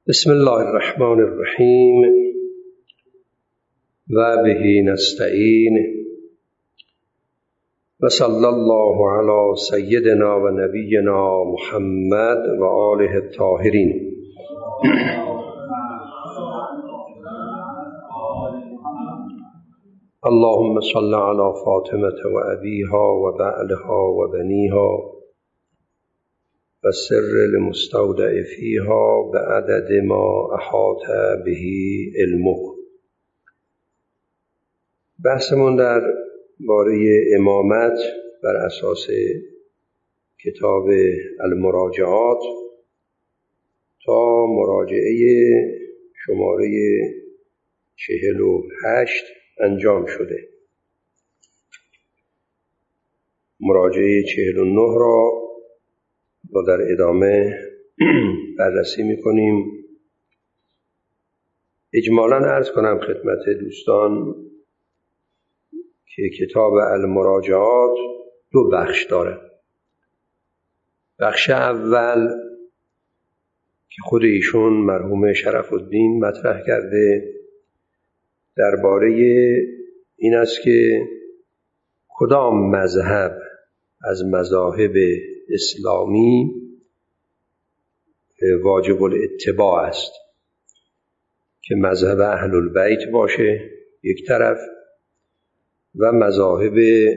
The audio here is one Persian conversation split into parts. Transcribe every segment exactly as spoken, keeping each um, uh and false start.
بسم الله الرحمن الرحیم و به نستعین و صلی الله علی سیدنا و نبینا محمد و آله الطاهرین. اللهم صل علی فاطمة و ابیها و بعلها و بنیها و سر المستودع فیها بعدد ما احاط به علمه. بحثمون در باره امامت بر اساس کتاب المراجعات تا مراجعه شماره چهل و هشت انجام شده. مراجعه چهل و نه را و در ادامه بررسی می‌کنیم. اجمالاً عرض کنم خدمت دوستان که کتاب المراجعات دو بخش داره. بخش اول که خود ایشون مرحوم شرف الدین مطرح کرده درباره این است که کدام مذهب از مذاهب اسلامی واجب الاتباع است، که مذهب اهل البیت باشه یک طرف و مذاهب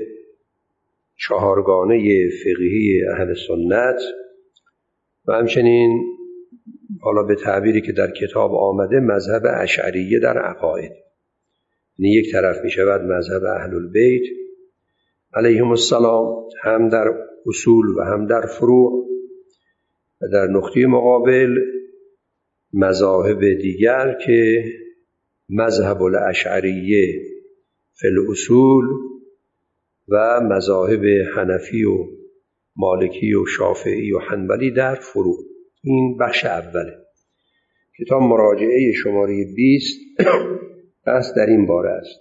چهارگانه فقهی اهل سنت و همچنین حالا به تعبیری که در کتاب آمده مذهب اشعریه در عقاید. یعنی یک طرف می شود مذهب اهل البیت علیهم السلام هم در اصول و هم در فروع، و در نقطه مقابل مذاهب دیگر که مذهب الاشعریه فی الاصول و مذاهب حنفی و مالکی و شافعی و حنبلی در فروع. این بخش اوله. کتاب مراجعه شماره بیست بحث در این باره است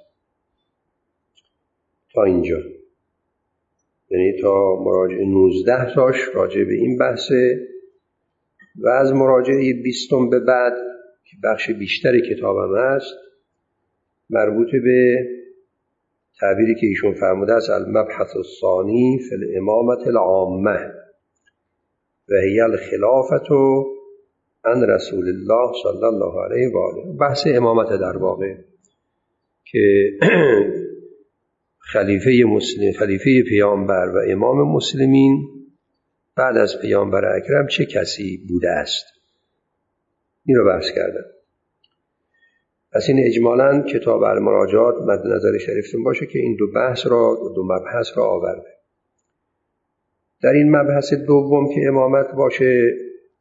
تا اینجا، یعنی تا مراجعه نوزده تاش راجع به این بحثه و از مراجعه بیستم به بعد که بخش بیشتر کتابم هست مربوط به تعبیری که ایشون فرموده است المبحث الثانی فی الامامة العامة و هی الخلافة عن رسول الله صلی الله علیه و آله. بحث امامت در واقع که خلیفه مسلم، خلیفه پیامبر و امام مسلمین بعد از پیامبر اکرم چه کسی بوده است، این رو بحث کردم. پس این اجمالاً کتاب المراجعات مد نظر شریفتون باشه که این دو بحث را دو مبحث را آورده. در این مبحث دوم که امامت باشه،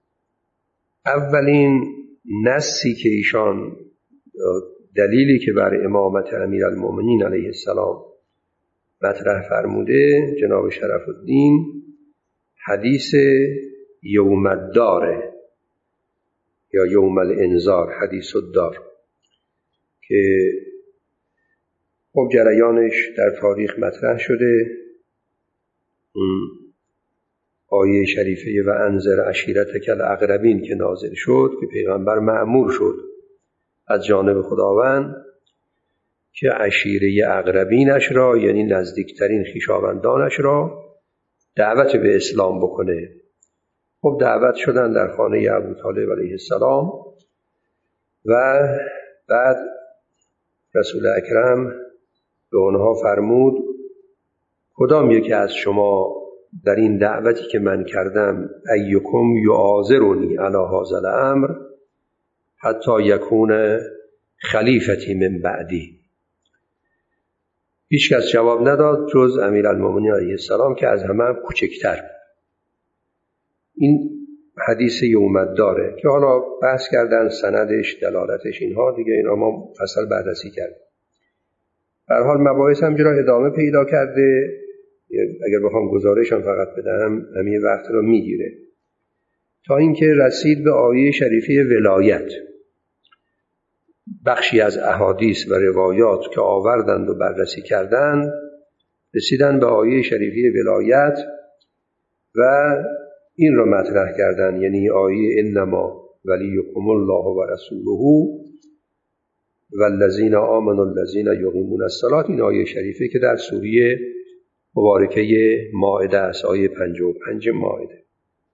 اولین نصی که ایشان دلیلی که بر امامت امیرالمؤمنین علیه السلام مطرح فرموده جناب شرف الدین حدیث یوم الداره یا یوم الانذار، حدیث الدار، که خب جریانش در تاریخ مطرح شده. اون آیه شریفه و انذر عشیرتک الاقربین که نازل شد که پیغمبر مأمور شد از جانب خداوند که عشیره اقربینش را یعنی نزدیکترین خویشاوندانش را دعوت به اسلام بکنه. خب دعوت شدن در خانه ابوطالب علیه السلام و بعد رسول اکرم به اونها فرمود کدام یکی از شما در این دعوتی که من کردم ایکم یعاذرنی علی هذا الامر حتی یکون خلیفتی من بعدی. هیچ کس جواب نداد جز امیرالمؤمنین علیه السلام که از همه هم کوچکتر. این حدیث یوم الداره که حالا بحث کردن سندش، دلالتش، اینها دیگه اینا ما فصل بررسی کردیم. به هر حال مباحث همینجوری ادامه پیدا کرده. اگر بخوام گزارشم فقط بدم همین وقت رو میگیره تا اینکه رسید به آیه شریفه ولایت. بخشی از احادیث و روایات که آوردند و بررسی کردند رسیدن به آیه شریفه ولایت و این را مطرح کردن، یعنی آیه انما ولیکم الله و رسوله والذین آمنوا الذین یقیمون الصلاة. این آیه شریفه که در سوره مبارکه مائده است، آیه پنجاه و پنج مائده.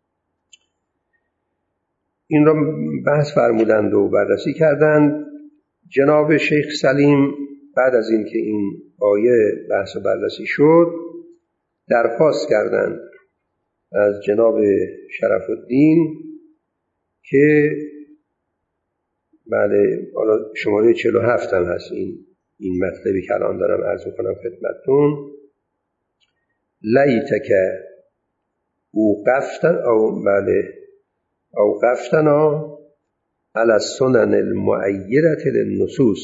این را بحث فرمودند و بررسی کردند. جناب شیخ سلیم بعد از این که این آیه بحث و بررسی شد درخواست کردند از جناب شرف الدین که بله حالا شماره چهل و هفت هم هست این این مطلبی که الان دارم عرض می‌کنم خدمتتون. لیتک اوقفتن او بله اوقفتنا علی السنن المؤیدة للنصوص.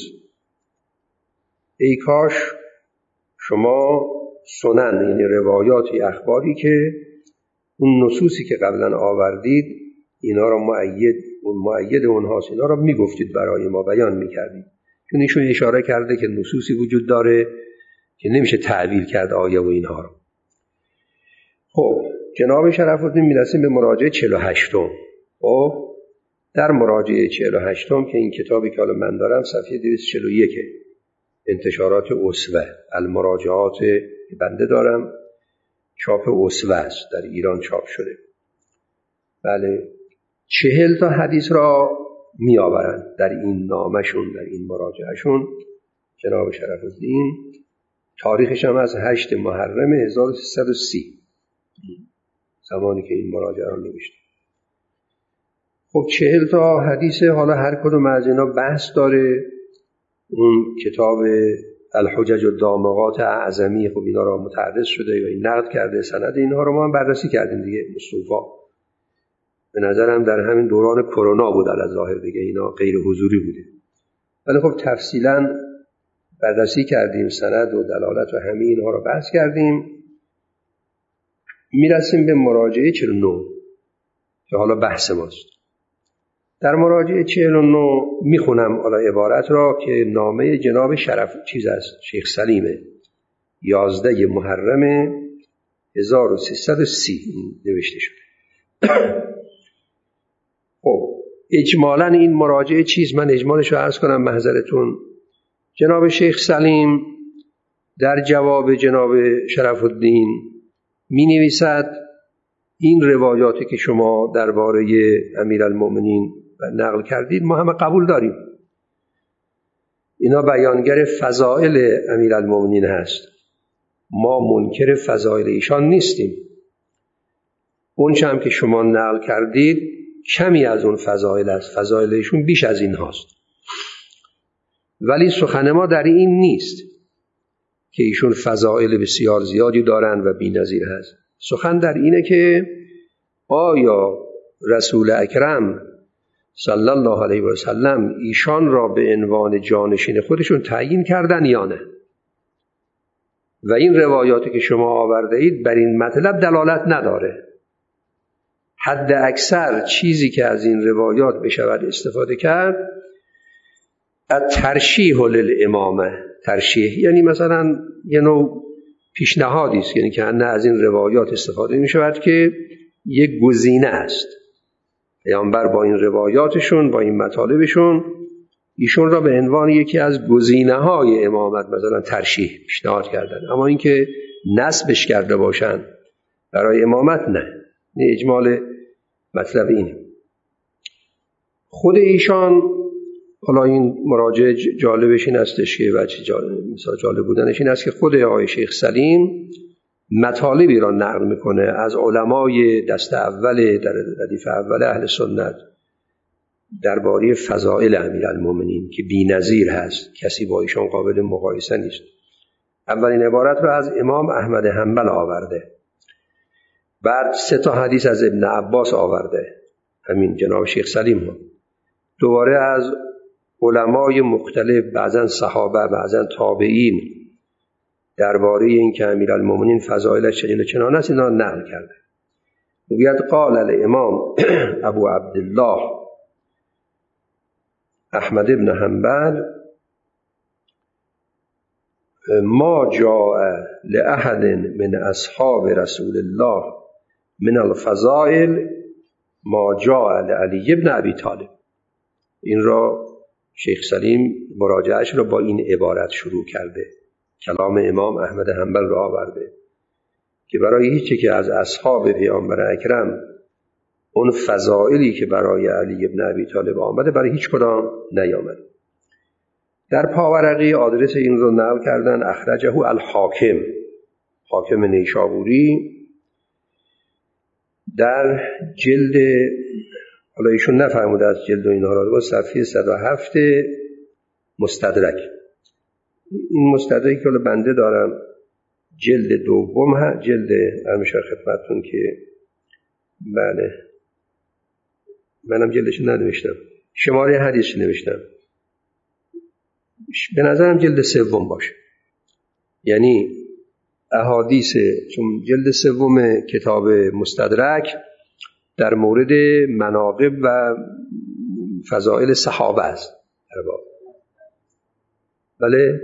ای کاش شما سنن، یعنی روایاتی، اخباری که اون نصوصی که قبلا آوردید اینا را مؤید اون مؤید اونهاست، اینا را میگفتید، برای ما بیان میکردید. چون ایشون اشاره کرده که نصوصی وجود داره که نمیشه تعبیر کرد آیه و اینها را. خب جناب شرف الدین میرسیم به مراجعه چهل و هشتم. خب در مراجعه چهل و هشتم که این کتابی که حالا من دارم صفحه دویست و چهل و یک انتشارات اسوه، المراجعات بنده دارم، چاپ اسوه است، در ایران چاپ شده. بله چهل تا حدیث را می آورند در این نامشون، در این مراجعهشون. جناب شرف الدین تاریخش هم از هشت محرم هزار و سیصد و سی، زمانی که این مراجعه را نوشته. خب چهل تا حدیث، حالا هر کدوم از اینا بحث داره. اون کتاب الحجج الدامغات اعظمی خب اینا را متعرض شده یا این نقد کرده، سند اینها رو ما هم بررسی کردیم دیگه مصطفا. به نظرم در همین دوران کرونا بود الظاهر دیگه، اینا غیر حضوری بوده. ولی خب تفصیلا بررسی کردیم، سند و دلالت و همه اینها رو بحث کردیم. میرسیم به مراجعه چهل و نه که حالا بحث ماست. در مراجعه چهل و نه میخونم حالا عبارت را که نامه جناب شرف چیز است، شیخ سلیمه، یازده محرم هزار و سیصد و سی نوشته شده. خب اجمالاً این مراجعه چیز، من اجمالش رو عرض کنم محضرتون. جناب شیخ سلیم در جواب جناب شرف الدین می نویسد این روایاتی که شما درباره امیرالمؤمنین نقل کردید ما همه قبول داریم، اینا بیانگر فضائل امیرالمؤمنین هست، ما منکر فضائل ایشان نیستیم. اون چه هم که شما نقل کردید کمی از اون فضائل است، فضائل ایشون بیش از این هاست. ولی سخن ما در این نیست که ایشون فضائل بسیار زیادی دارن و بی‌نظیر هست. سخن در اینه که آیا رسول اکرم صلی الله علیه و سلم ایشان را به عنوان جانشین خودشون تعیین کردن یا نه؟ و این روایاتی که شما آورده اید بر این مطلب دلالت نداره. حد اکثر چیزی که از این روایات بشود استفاده کرد الترشیح للامامه. ترشیح یعنی مثلا یه نوع پیشنهادی است، یعنی که نه از این روایات استفاده می شود که یک گزینه است. پیامبر با این روایاتشون، با این مطالبشون ایشون را به عنوان یکی از گزینه های امامت مثلا ترشیح پیشنهاد کردن، اما اینکه نسبش کرده باشن برای امامت نه. این اجمال مطلب اینه. خود ایشان، حالا این مراجع جالبش این استش که بچه جالب مثلا جالب بودنش این است که خود آقای شیخ سلیم مطالبی را نقل میکنه از علمای دست اول در ردیف اول اهل سنت درباره فضائل امیرالمؤمنین که بی‌نظیر هست، کسی با ایشان قابل مقایسه نیست. اولین عبارت را از امام احمد حنبل آورده، بعد سه تا حدیث از ابن عباس آورده، همین جناب شیخ سلیم ها. دوباره از علمای مختلف، بعضن صحابه، بعضن تابعین، درباره این که امیرالمؤمنین فضائلش چنین و چنان است اینا نقل کرده. میگوید قال الامام ابو عبدالله احمد ابن حنبل ما جاء لأحد من اصحاب رسول الله من الفضائل ما جاء علی ابن ابی طالب. این را شیخ سلیم مراجعهش را با این عبارت شروع کرده، کلام امام احمد حنبل را آورده که برای هیچی که از اصحاب پیامبر اکرم اون فضائلی که برای علی ابن ابی طالب آمده برای هیچ کدام نیامد. در پاورقی آدرس این رو نقل کردن، اخرجه الحاکم، حاکم نیشابوری، در جلد، حالا ایشون نفرموده از جلد و اینها را، صفحه صد و هفت مستدرک. این مستدرک که بنده دارم جلد دوم ها، جلد همیشه خدمتتون که بله منم جلدش ننوشتم، شماره حدیثش نوشتم، به نظرم جلد سوم باشه، یعنی احادیث، چون جلد سوم کتاب مستدرک در مورد مناقب و فضائل صحابه است. بله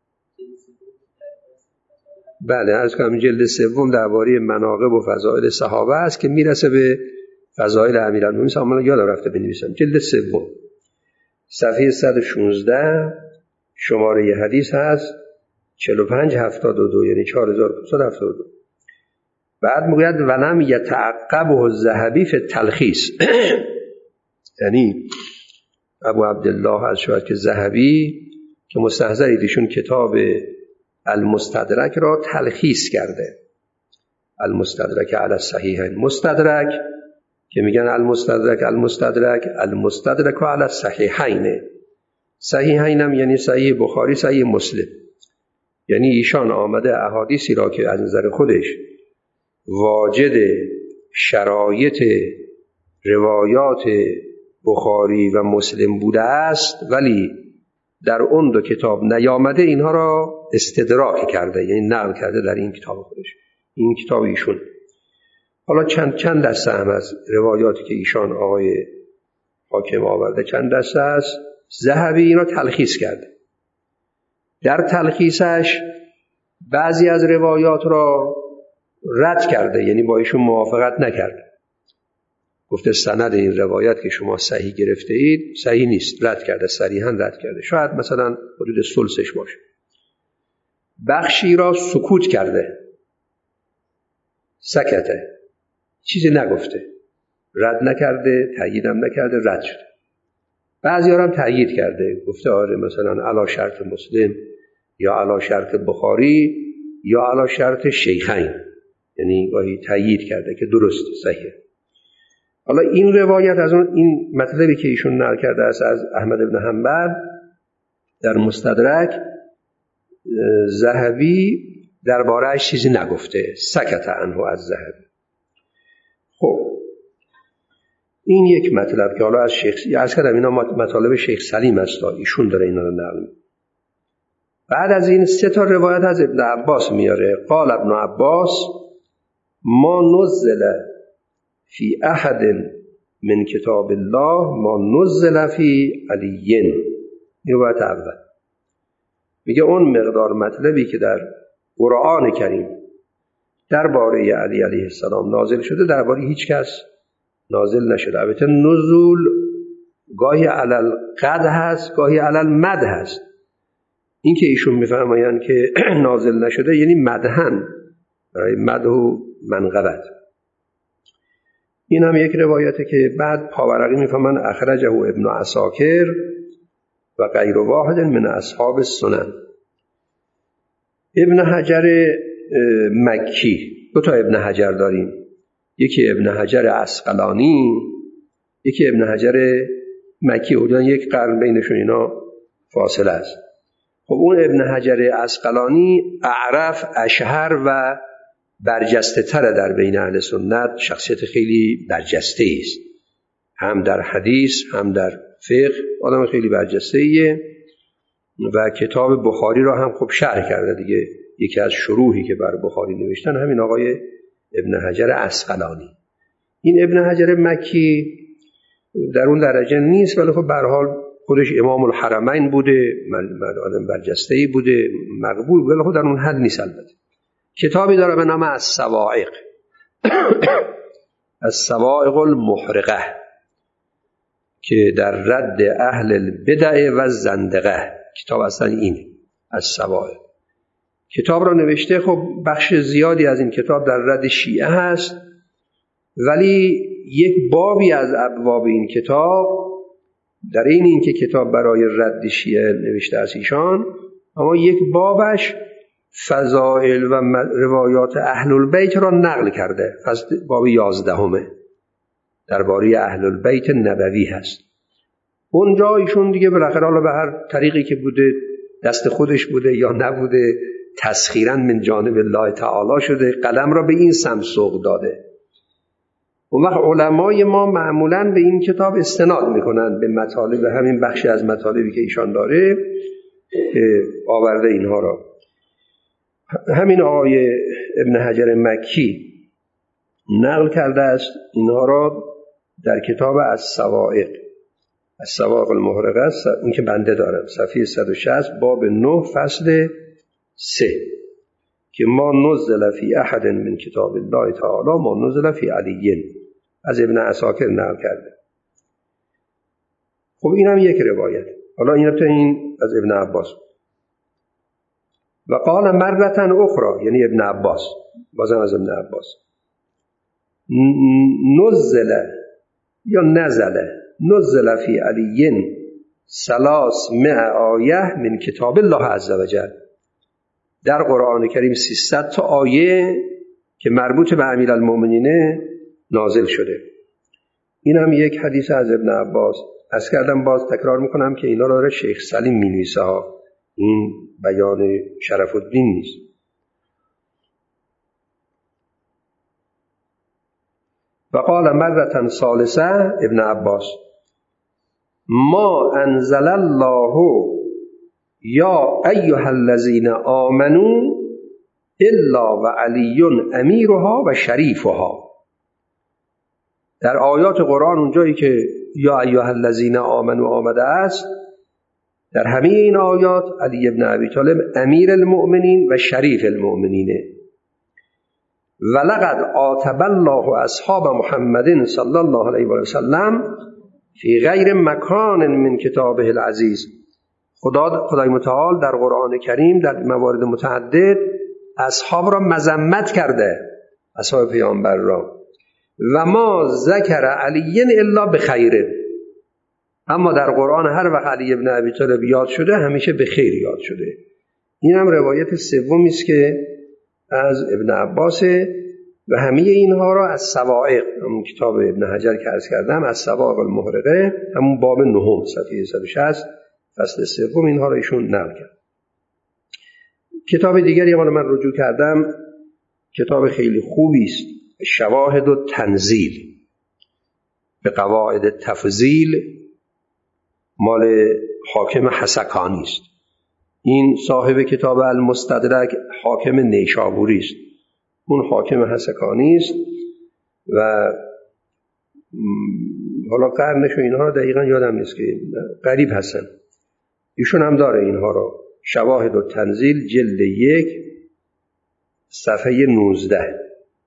بله عرض کنم جلد سوم درباره مناقب و فضائل صحابه است که میرسه به فضائل امیرالمومنین. سامان یادم رفته بنویسم، جلد سوم صفحه صد و شانزده شماره حدیث هست چهل و پنج هفتاد و دو، یعنی چهار هزار و پانصد و هفتاد و دو. بعد میگوید ولم یتعقبه الذهبی فی التلخیص، یعنی ابو عبدالله از شاید که ذهبی که مستحضرید ایشون کتاب المستدرک را تلخیص کرده، المستدرک علی الصحیحین، مستدرک که میگن المستدرک المستدرک المستدرک علی الصحیحین، صحیحین هم یعنی صحیح بخاری صحیح مسلم، یعنی ایشان آمده احادیثی را که از نظر خودش واجد شرایط روایات بخاری و مسلم بوده است ولی در اون دو کتاب نیامده، اینها را استدراک کرده، یعنی نقل کرده در این کتاب خودش، این کتاب ایشون. حالا چند چند دسته هم از روایاتی که ایشان آقای حاکم آورده چند دسته است، ذهبی اینا تلخیص کرده. در تلخیصش بعضی از روایات را رد کرده، یعنی با ایشون موافقت نکرده، گفته سند این روایت که شما صحیح گرفته اید صحیح نیست، رد کرده، صریحا رد کرده. شاید مثلا حدود ثلثش باشه. بخشی را سکوت کرده، سکته، چیزی نگفته، رد نکرده، تأییدم نکرده، رد شده. بعضی ها هم تأیید کرده، گفته آره مثلا علی شرط مسلم یا علی شرط بخاری یا علی شرط شیخین، یعنی گاهی تأیید کرده که درست صحیح. حالا این روایت از اون، این مطلبی که ایشون نقل کرده است از احمد بن حنبل در مستدرک، ذهبی درباره‌اش چیزی نگفته، سکت عنه از ذهبی. خب این یک مطلب که حالا از شیخ، عرض کردم اینا مطالب شیخ سلیم است، ایشون داره اینا رو نقل. بعد از این سه تا روایت از ابن عباس میاره. قال ابن عباس ما نزل فی احد من کتاب الله ما نزل فی علی. این روایت اول میگه اون مقدار مطلبی که در قرآن کریم درباره علی علیه السلام نازل شده درباره هیچ کس نازل نشده. البته نزول گاهی علل قد هست، گاهی علل مد هست. این که ایشون میفرمایند که نازل نشده یعنی مدهن، برای مد و منقبت. این هم یک روایته که بعد پاورقی میفهمن اخرجه ابن عساکر و غیر واحد من اصحاب السنن. ابن حجر مکی، دو تا ابن حجر داریم، یکی ابن حجر عسقلانی، یکی ابن حجر مکی، حدودا یک قرن بینشون اینا فاصله است. خب اون ابن حجر عسقلانی اعرف، اشهر و برجسته تره در بین اهل سنت، شخصیت خیلی برجسته است، هم در حدیث هم در فقه آدم خیلی برجسته ایه و کتاب بخاری را هم خب شرح کرده دیگه. یکی از شروحی که بر بخاری نوشتن همین آقای ابن حجر عسقلانی. این ابن حجر مکی در اون درجه نیست ولی خب به هر حال خودش امام الحرمین بوده، آدم برجسته‌ای بوده، مقبول، ولی خب در اون حد نیست. البته کتابی داره به نام الصواعق الصواعق المحرقه که در رد اهل البدع و زندقه. کتاب اصلا اینه، الصواعق. کتاب را نوشته، خب بخش زیادی از این کتاب در رد شیعه هست، ولی یک بابی از ابواب این کتاب در این این که کتاب برای رد شیعه نوشته است ایشان، اما یک بابش فضائل و روایات اهل البیت را نقل کرده. فصل باب یازدهمه درباره اهل البیت نبوی هست. اونجا ایشون دیگه بالاخره حالا به هر طریقی که بوده، دست خودش بوده یا نبوده، تسخیراً من جانب الله تعالی شده، قلم را به این سمت سوق داده. اون وقت علمای ما معمولاً به این کتاب استناد میکنن، به مطالب، همین بخشی از مطالبی که ایشان داره آورده اینها را. همین آقای ابن حجر مکی نقل کرده است اینها را در کتاب الصواعق، الصواعق المحرقه است، این که بنده دارم، صفحه صد و شصت، باب نه، فصل سه، که ما نزل فی احد من کتاب الله تعالی ما نزل فی علی، از ابن عساکر نقل کرده. خب این هم یک روایت. حالا این تا این از ابن عباس. و قال مرتن اخرى، یعنی ابن عباس، بازم از ابن عباس، نزل یا نزل نزل فی علی ثلاث مئة آیه من کتاب الله عز وجل. در قرآن کریم سیصد تا آیه که مربوط به امیرالمؤمنین نازل شده. این هم یک حدیث از ابن عباس. از کردم باز تکرار میکنم که اینا را شیخ سلیم می نویسه ها، این بیان شرف الدین نیست. و قال مرتن ثالثه ابن عباس ما انزل الله یا ایها الذین آمنوا الا و علی امیرها و شریفها. در آیات قرآن اونجایی که یا ایها الذین آمنوا آمده است، در همه این آیات علی ابن ابی طالب امیر المؤمنین و شریف المؤمنینه. ولقد عاتب الله اصحاب محمد صلی الله علیه و سلم فی غیر مکان من کتابه العزیز. خدا خدای متعال در قرآن کریم در موارد متعدد اصحاب را مذمت کرده، اصحاب پیامبر را. و ما ذکر علی الا بخیر. اما در قرآن هر وقت علی ابن ابی طالب یاد شده همیشه به خیر یاد شده. این هم روایت سومی است که از ابن عباس و همه اینها را از صواعق، همون کتاب ابن حجر که عرض کردم، از صواعق المحرقه، همون باب نهم صفحه صد و شصت فصل سوم، اینها را ایشون نقل کرد. کتاب دیگری هم من رجوع کردم، کتاب خیلی خوبی است، شواهد و تنزیل به قواعد تفضیل، مال حاکم حسکانی است. این صاحب کتاب المستدرک حاکم نیشابوری است، اون حاکم حسکانی است و حالا قرنش و اینها دقیقا یادم نیست که قریب هستن. ایشون هم داره اینها رو، شواهد و تنزیل، جلد یک، صفحه نوزده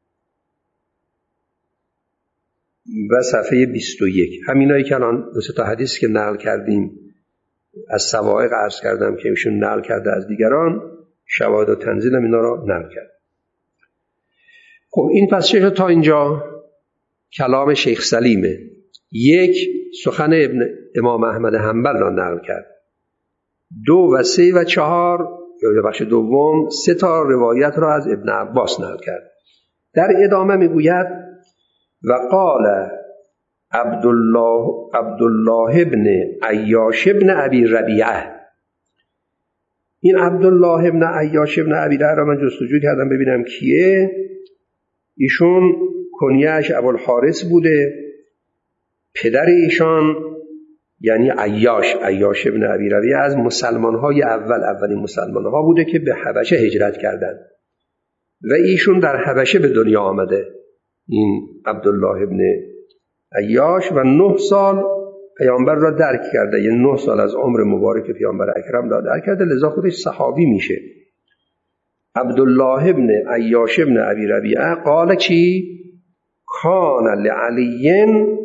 و صفحه بیست و یک. همینایی که الان دو سه تا حدیث که نقل کردیم از صواعق عرض کردم که ایشون نقل کرده از دیگران، شواهد و تنزیل هم اینا رو نقل کرد. خب این پس چه تا اینجا کلام شیخ سلیمه. یک، سخن ابن امام احمد حنبل را نقل کرد. دو و سه و چهار، یا بخش دوم، سه تا روایت را از ابن عباس نقل کرد. در ادامه میگوید و قال عبدالله عبدالله ابن عیاش ابن ابی ربیعه. این عبدالله ابن عیاش ابن ابی ربیعه را من جستجو کردم ببینم کیه. ایشون کنیه‌اش ابوالحارث بوده. پدر ایشان یعنی عیاش عیاش ابن ابی ربیعه از مسلمان‌های اول اولین مسلمان‌ها بوده که به حبشه هجرت کردند و ایشون در حبشه به دنیا آمده. این عبدالله ابن عیاش و نه سال پیامبر را درک کرده، یعنی نه سال از عمر مبارک پیامبر اکرم را درک کرده، لذا خودش صحابی میشه. عبدالله ابن عیاش ابن ابی ربیعه قال چی؟ کان لعلی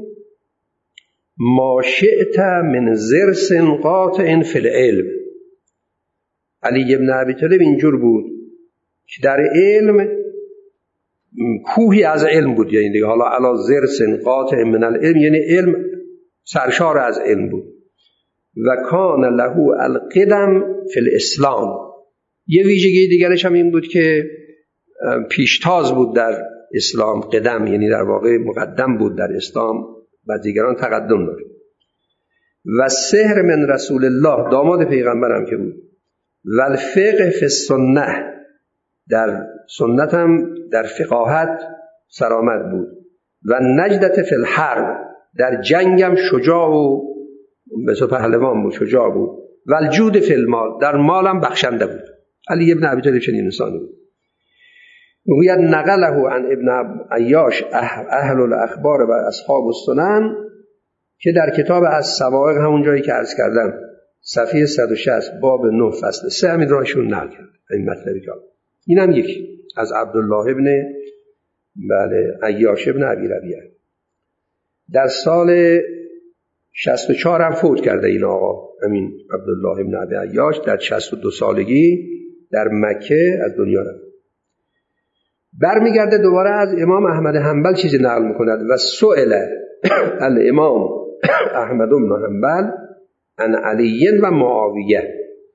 ما شئت من زرس قاطع فی العلم. علی ابن ابی طالب اینجور بود که در علم کوهی از علم بود، یعنی دیگه حالا علا زرس قاطع من العلم یعنی علم سرشار از علم بود. و کان له القدم فی الاسلام. یه ویژگی دیگرش هم این بود که پیشتاز بود در اسلام، قدم یعنی در واقع مقدم بود در اسلام و دیگران تقدم داشت. و سحر من رسول الله، داماد پیغمبرم که بود. و الفقه فی السنه، در سنت هم در فقاهت سرآمد بود. و نجدت فی الحرب، در جنگ هم شجاع و بسیار پهلوان بود، شجاع بود. و الجود فی المال، در مال هم بخشنده بود. علی ابن ابی طالب چنین انسانی بود. میگوید نقله عن ابن عیاش اهل الاخبار و اصحاب السنن، که در کتاب از سوائق همون جایی که عرض کردم صفحه صد و شصت باب نه فصل سه همین رایشون نقل کرد این مطلبی که اینم یکی از عبدالله ابن بله عیاش ابن ابی ربیعه. در سال شصت و چهار هم فوت کرده این آقا، همین عبدالله ابن ابی عیاش در شصت و دو سالگی در مکه از دنیا رفت. برمیگرده دوباره از امام احمد حنبل چیزی نقل میکند. و سئل الامام احمد بن حنبل عن علی و معاویه.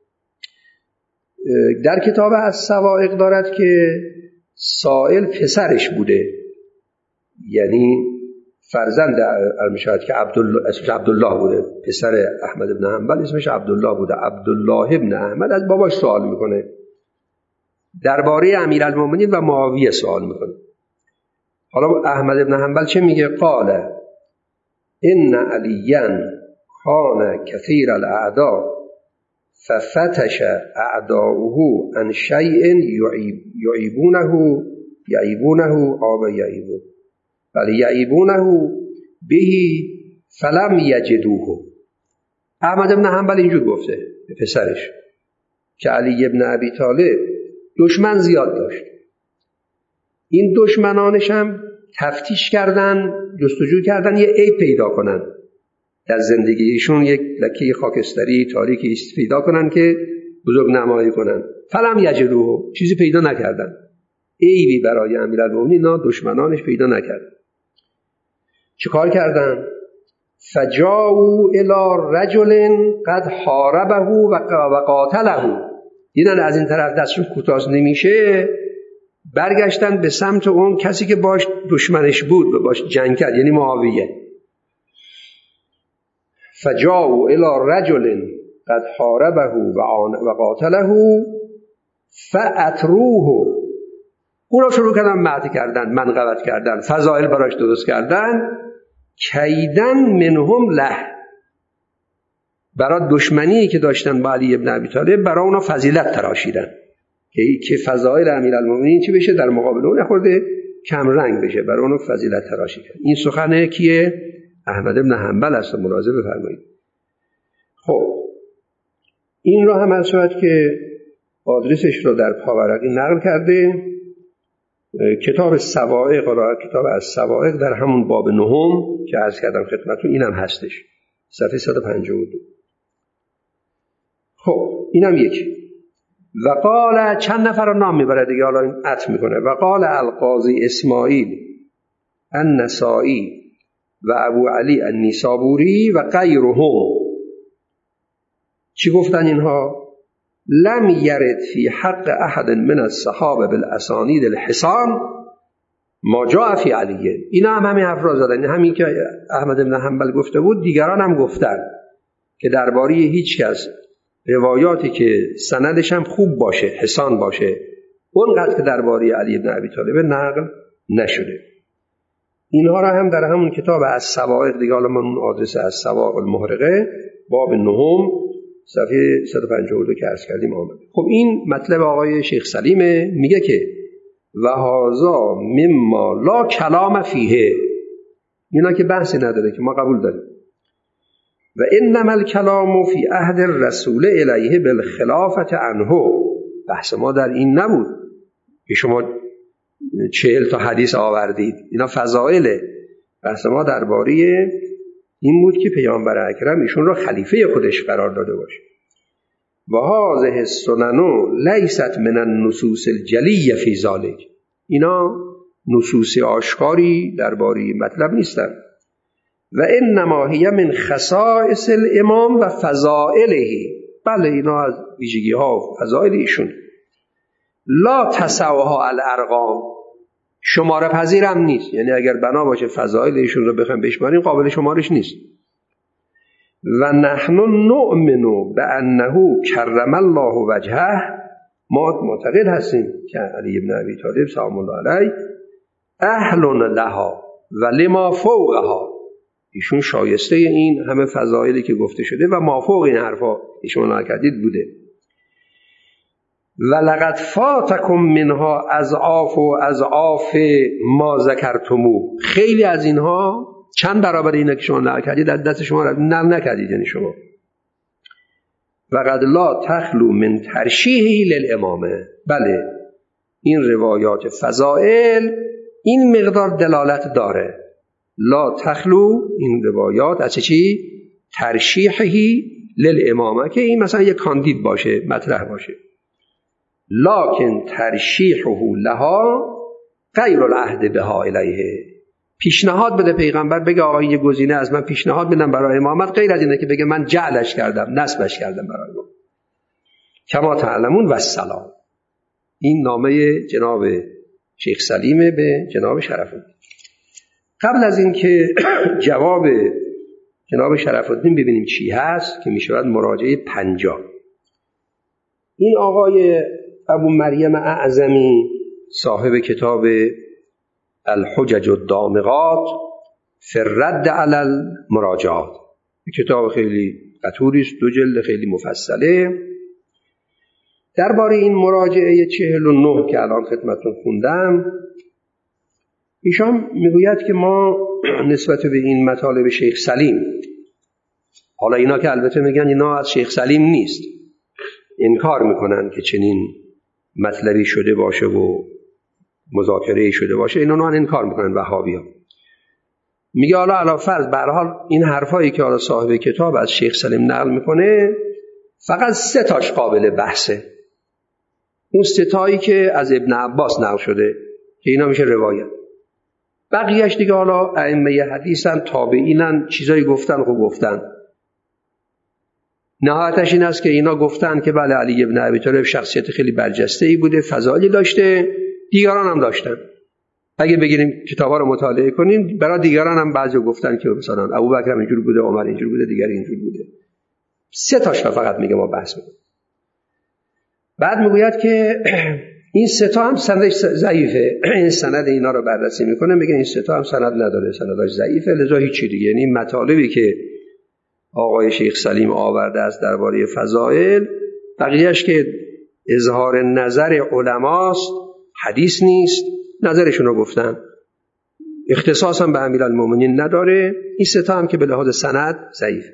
در کتاب از سوائق دارد که سائل پسرش بوده، یعنی فرزند میشود که عبدالله اسمش عبدالله بوده، پسر احمد بن حنبل اسمش عبدالله بوده. عبدالله ابن احمد از باباش سوال میکنه درباره امیرالمومنین و معاویه سوال میکنه. حالا احمد بن حنبل چه میگه؟ قال ان علیاً کان کثیر الاعداء ففتش اعداؤه عن شیء یعیبونه یعیبونه آب یعیبون ولی یعیبونه بهی فلم یجدوه. احمد بن حنبل اینجور گفته به پسرش که علی ابن ابی طالب دشمن زیاد داشت، این دشمنانش هم تفتیش کردن، جستجو کردن یه عیب پیدا کنن در زندگیشون، یک لکه خاکستری تاریکی پیدا کنن که بزرگ نمایی کنن. فلم یجدوه، چیزی پیدا نکردن، عیبی برای امیرالمومنین دشمنانش پیدا نکردن. چه کار کردن؟ فجاءوا الی رجل قد حاربه و قاتله. دیدن از این طرف دستشون کوتاه نمیشه، برگشتن به سمت اون کسی که باش دشمنش بود و باش جنگ کرد، یعنی معاویه. فجاءوا الی رجل قد حاربه و قاتله فاتروه. او را شروع کردن مدح کردن، منقبت کردن، فضائل براش درست کردن. کیدن منهم له، برای دشمنی که داشتن با علی ابن ابی طالب برای اونا فضیلت تراشیدن که که فضائل امیرالمومنین چی بشه در مقابل اون خورده کم رنگ بشه، برای اونا فضیلت تراشی کرد. این سخنه کیه؟ احمد بن حنبل است، ملاحظه بفرمایید. خب این رو هم شاید که آدرسش رو در پاورقی نقل کرده. کتاب سوائق، را کتاب از سوائق در همون باب نهم که عرض کردم خدمتتون اینم هستش، صفحه صد و پنجاه و دو. خب اینم یکی. و قال، چند نفر رو نام میبره دیگه، حالا این عطف میکنه. و قال القاضی اسماعیل النسائی و ابو علی النیسابوری و غیرهم. چی گفتن اینها؟ لم یرد فی حق احد من الصحابه بالاسانید الحسان ما جاء فی علیه. اینا هم همین حرف را زدن، همین که احمد بن حنبل گفته بود دیگران هم گفتن که درباره هیچ کس روایاتی که سندش هم خوب باشه، حسان باشه، اونقدر که درباره علی بن ابی طالب نقل نشده. اینها را هم در همون کتاب از سوائق دیگه، حالا من اون آدرس از سوائق المحرقه باب نهم صفحه صد و پنجاه و دو که عرض کردیم آمد. خب این مطلب آقای شیخ سلیمه، میگه که و هذا مما لا کلام فیه، اینا که بحثی نداره که ما قبول داریم. و انما الکلام فی عهد الرسول الیه بالخلافه عنه. بحث ما در این نبود که شما چهل تا حدیث آوردید. اینا فضائله. بحث ما درباره این بود که پیامبر اکرم ایشون رو خلیفه خودش قرار داده باشه. و هذه السنن لیست من النصوص الجلیه فی ذلک. اینا نصوص آشکاری درباره مطلب نیستن. و انما هی من خصائص الامام و فضائله. بله اینا از ویژگی ها و فضائل ایشون. لا تسعها الارقام. شماره پذیرم نیست. یعنی اگر بنا باشه فضائل ایشون رو بخوایم بشماریم قابل شمارش نیست. و نحن نؤمن بانه کرم الله وجهه. ما معتقد هستیم که علی بن ابی طالب سلام الله علیه اهل لها و لما فوقها. ایشون شایسته این همه فضایلی که گفته شده و مافوق این حرفا ایشون نکردید بوده. و لقد فاتکم منها اضعاف و اضعاف ما ذکرتمو. خیلی از اینها چند برابر اینا که شما نکردید از دست شما نقل نکردید. یعنی شما و قد لا تخلو من ترشیحی للامامه. بله این روایات فضائل این مقدار دلالت داره. لا تخلو این روایات از چی؟ ترشیحی للامامه، که این مثلا یک کاندید باشه، مطرح باشه. لکن ترشیحه لها غیر العهد بها الیه. پیشنهاد بده پیغمبر، بگه آقا یه گزینه از من پیشنهاد بدم برای امامت، غیر از اینه که بگه من جعلش کردم، نسبش کردم برای ما. کما تعلمون و السلام. این نامه جناب شیخ سلیمه به جناب شرف‌الدین. قبل از این که جواب جناب شرف‌الدین ببینیم چی هست که میشود مراجعه پنجاه. این آقای ابو مریم اعظمی صاحب کتاب الحجج الدامغات فی الرد علی المراجعات، کتاب خیلی قطوری است، دو جلد خیلی مفصله. درباره این مراجعه چهل و نه که الان خدمتتون خوندم، ایشان میگوید که ما نسبت به این مطالب شیخ سلیم، حالا اینا که البته میگن اینا از شیخ سلیم نیست، انکار میکنن که چنین مطلبی شده باشه و مذاکره شده باشه، اینا رو انکار میکنن وهابی‌ها. میگه حالا علاوه فرض به هر حال این حرفایی که حالا صاحب کتاب از شیخ سلیم نقل میکنه فقط سه تاش قابل بحثه. اون سه تایی که از ابن عباس نقل شده که اینا میشه روایت. بقیه‌اش دیگه حالا ائمه حدیثن، تابعینن، چیزایی گفتن خب گفتن. نهایتش این است که اینا گفتن که بله علی ابن ابی طالب شخصیت خیلی برجسته‌ای بوده، فضائلی داشته، دیگران هم داشتن. اگه بگیریم کتابا رو مطالعه کنیم برای دیگران هم بعضی گفتن که مثلا ابوبکر اینجوری بوده، عمر اینجوری بوده، دیگر اینجوری بوده. سه تاش فقط میگه ما بحث می‌کنیم. بعد میگوید که این سه تا هم سندش ضعیفه. این سند اینا رو بررسی میکنه، میگه این سه تا هم سند نداره، سندش ضعیفه، لذا هیچ دیگه. یعنی مطالبی که آقای شیخ سلیم آورده است درباره فضائل، بقیه‌اش که اظهار نظر علماست، حدیث نیست، نظرشون رو گفتن، اختصاص هم به امیرالمومنین نداره. این سه تا هم که به لحاظ سند ضعیفه.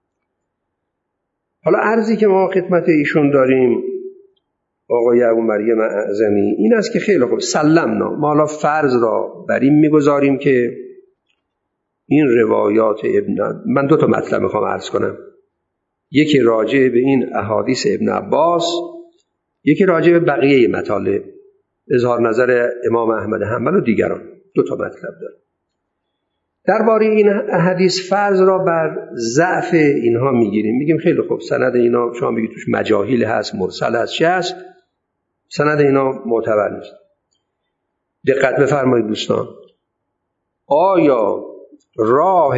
حالا عرضی که ما خدمت ایشون داریم آقای ابو مریم اعظمی این است که خیلی خوب سلمنا، ما حالا فرض را بر این میگذاریم که این روایات ابن، من دو تا مطلب میخوام عرض کنم، یکی راجع به این احادیث ابن عباس، یکی راجع به بقیه مطالب، اظهار نظر امام احمد حنبل و دیگران. دو تا مطلب داره. درباره این حدیث فرض را بر ضعف اینها میگیریم، میگیم خیلی خوب سند اینا شما میگید توش مجاهیل هست، مرسل هست، چه هست، سند اینا معتبر نیست. دقت بفرمایید دوستان، آیا راه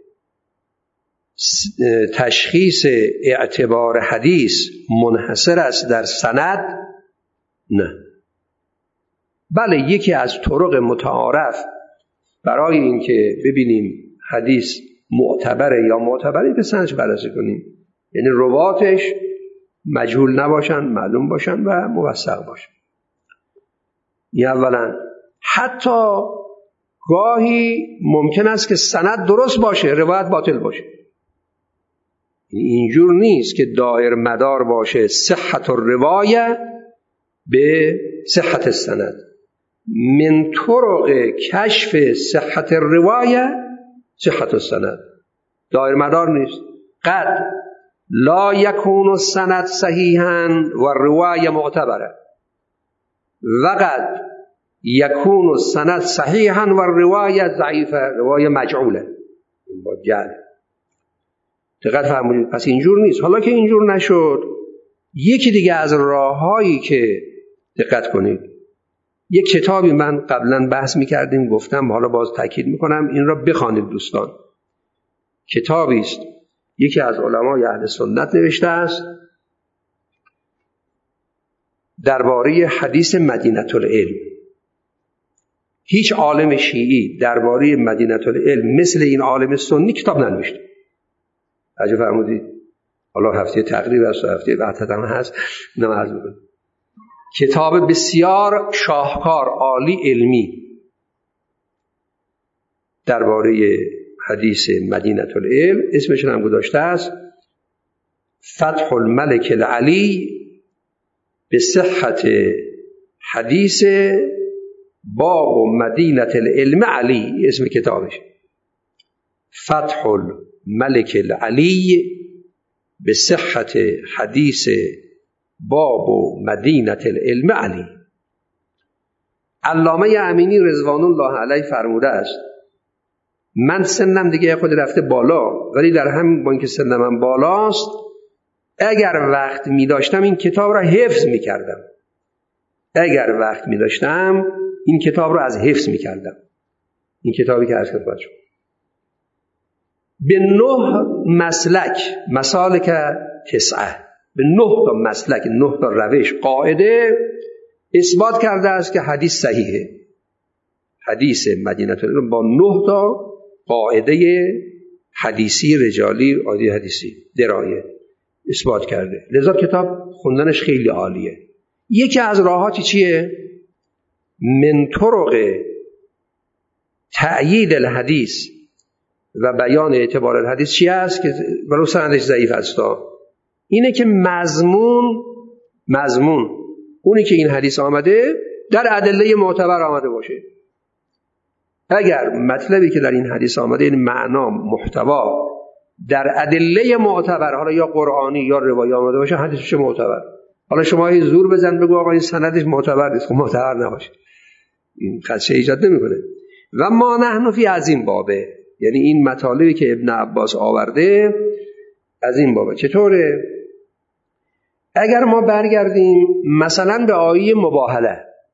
تشخیص اعتبار حدیث منحصر است در سند؟ نه. بله یکی از طرق متعارف برای اینکه ببینیم حدیث معتبره یا معتبره که سندش بررسی کنیم، یعنی رواتش مجهول نباشن، معلوم باشن و موثق باشن. این اولا. حتی گاهی ممکن است که سند درست باشه، روایت باطل باشه. اینجور نیست که دایر مدار باشه صحت الروایه به صحت السند. من طرق کشف صحت الروایه صحت السند. دایر مدار نیست. قد لا یکون السند صحیحا و روایه معتبره و قد یکون السند صحیحا و روایه ضعیفه، روایه مجعوله. این با جعل دقت فرمودید. پس اینجور نیست. حالا که اینجور نشد، یکی دیگه از راههایی که دقت کنید، یک کتابی من قبلا بحث میکردیم گفتم، حالا باز تاکید میکنم این را بخوانید دوستان. کتابی است یکی از علمای اهل سنت نوشته است درباره حدیث مدینه العلم. هیچ عالم شیعی درباره مدینه العلم مثل این عالم سنی کتاب ننوشته. اجازه فرمودید. حالا هفته تقریر است و هفته بعد هم هست، نماز بکنید. کتاب بسیار شاهکار، عالی، علمی درباره حدیث مدینه العلم، اسمش هم گذاشته است فتح الملک العلی به صحت حدیث باب مدینه العلم علی. اسم کتابش فتح الملک العلی به صحت حدیث باب مدینه العلم علی. علامه امینی رضوان الله علیه فرموده است من سنم دیگه خود رفته بالا، ولی در همین با اینکه سنم بالاست، اگر وقت می داشتم این کتاب را حفظ می کردم. اگر وقت می داشتم این کتاب را از حفظ می کردم. این کتابی که عرض کردم شد به نه مسلک، مسالک تسعه، به نه تا مسلک، نه تا روش، قاعده اثبات کرده است که حدیث صحیحه. حدیث مدینه العلم با نه تا قاعده حدیثی رجالی، قاعده حدیثی درایه اثبات کرده. لذا کتاب خوندنش خیلی عالیه. یکی از راهاتی چیه؟ من طرق تأیید الحدیث و بیان اعتبار الحدیث چی است که ولو سندش ضعیف است، اینه که مضمون مضمون اونی که این حدیث آمده در ادله معتبر آمده باشه. اگر مطلبی که در این حدیث آمده، این معنا، محتوا در ادله معتبر، حالا یا قرآنی یا روایی آمده باشه، حدیثش معتبر. حالا شما یه زور بزن بگو آقا این سندش معتبر نیست، خب معتبر نباشه، این خدشه ایجاد نمیکنه. و ما نحن فی از این بابه، یعنی این مطالبی که ابن عباس آورده از این بابه. چطوره؟ اگر ما برگردیم مثلا به آیه مباهله،